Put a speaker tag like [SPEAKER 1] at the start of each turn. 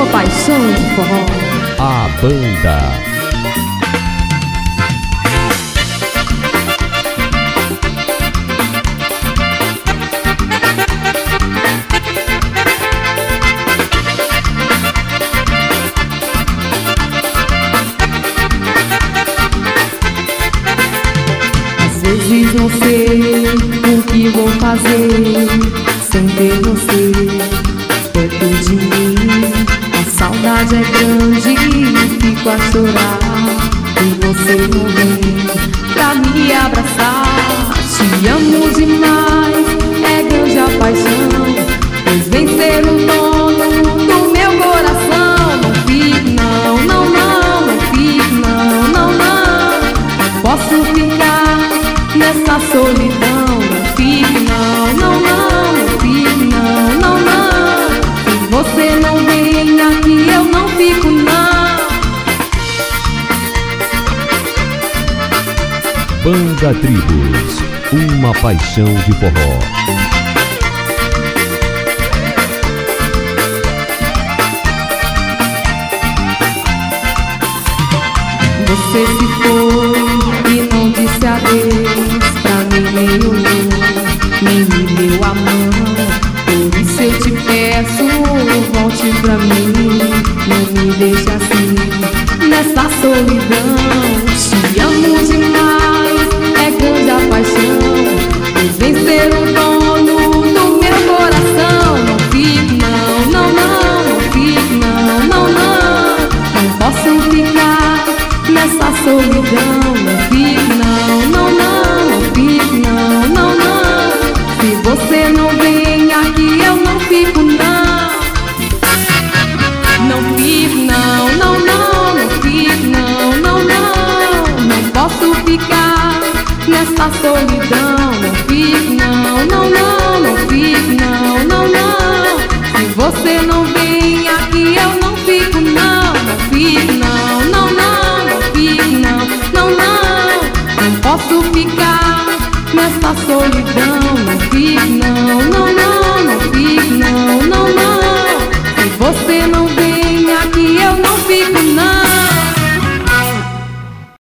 [SPEAKER 1] Uma paixão de forró.
[SPEAKER 2] A banda.
[SPEAKER 1] Às vezes não sei o que vou fazer sem ter você perto de mim. A saudade é grande e fico a chorar e você não vem pra me abraçar. Te amo demais, é grande a paixão, pois vem ser o dono do meu coração. Não fique, não, não, não, não fique, não, não, não. Não posso ficar nessa solidão. Não fique, não, não, não, não fique, não, não, não. Se você não vem aqui eu não fico, não.
[SPEAKER 2] Banda Tribos, uma paixão de forró.
[SPEAKER 1] Você se foi e não disse adeus pra mim, nem olhou, nem me deu a mão. Por isso eu te peço, volte pra mim, não me deixe assim, nessa solidão. Te amo demais, é grande a paixão, pois vem ser o dono do meu coração. Não fique, não, não, não, não fique, não, não, não. Não posso ficar nessa solidão. Não fique, não, não, não, não fique, não, não, não. Se você não vem aqui eu não fico, não. Não fique, não, não, não, não fique, não, não, não. Não posso ficar nessa solidão. Não fique, não, não, não, não fique, não, não, não. Se você não vem